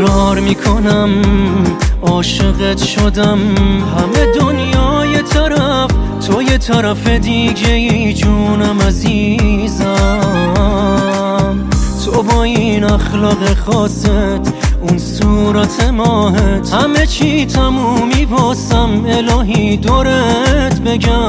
اقرار میکنم عاشقت شدم، همه دنیا یه طرف تو یه طرف دیگه ای جونم عزیزم. تو با این اخلاق خاصت، اون صورت ماهت، همه چی تمومی واسم، الهی دورت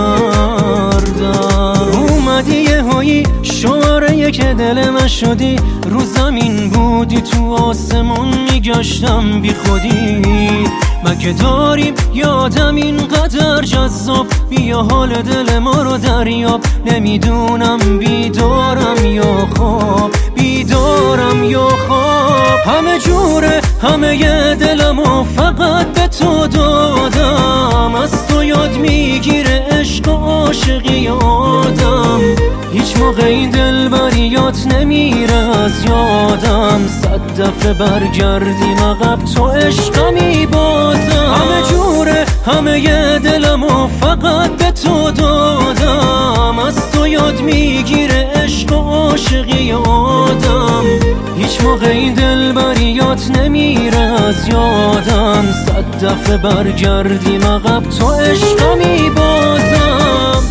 بگردم. اومدی یه هایی شماره که دل من شدی، رو زمین بودی تو آسمون میگشتم بی خودی. مگه داریم یادم اینقدر جذاب، بیا حال دل ما رو دریاب. نمیدونم بیدارم یا خواب، بیدارم یا خواب. همه جوره همه ی دلمو فقط به تو دادم، از تو یاد میگیره عشق و عاشقی آدم. هیچ موقع این دلبریات نمیره از یادم، 100 دفعه برگردیم عقب تو عشقمی بازم. همه جوره همه ی دلمو فقط به تو دادم، از تو یاد میگیره عشق و عاشقی آدم. هیچ موقع این دلبریات نمیره از یادم، 100 دفعه برگردیم عقب تو عشقمی بازم.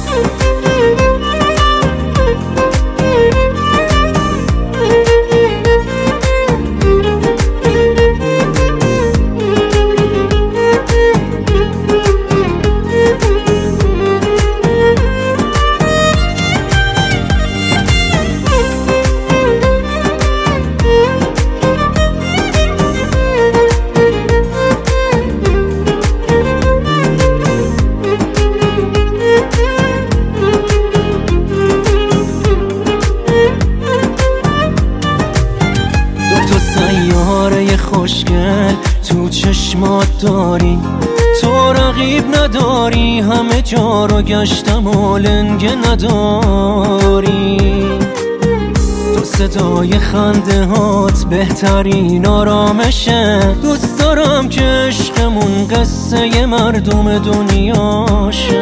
سیاره خوشگل تو چشمات داری، تو رقیب نداری، همه جا رو گشتم و لنگه نداری. تو صدای خنده هات بهترین آرامشه، دوست دارم که عشقمون قصه مردم دنیاشه.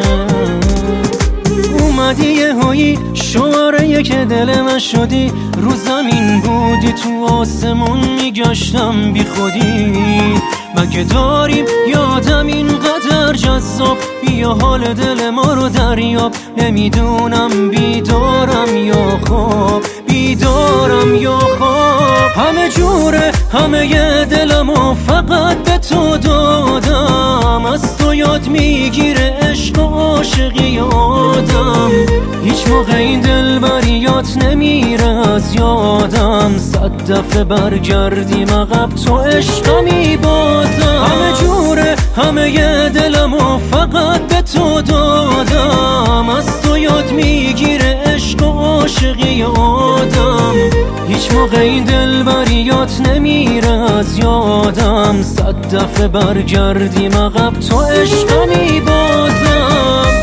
اومدی یه هایی شماره که دل من شدی، رو زمین بودی تو آسمون میگشتم بی خودی. مگه داریم یادم اینقدر جذاب، بیا حال دل ما رو دریاب. نمیدونم بیدارم یا خواب، بیدارم یا خواب. همه جوره همه ی دلمو فقط به تو دادم، از تو یاد میگیره عشق و عاشقی آدم. هیچ موقع این دلبریات نمیره از یادم، 100 دفعه برگردیم عقب تو عشقمی بازم. همه جوره همه ی دلمو فقط به تو دادم، از تو یاد میگیره عشق و عاشقی آدم. هیچ موقع این دلبریات نمیره از یادم، 100 دفعه برگردیم عقب تو عشقمی بازم.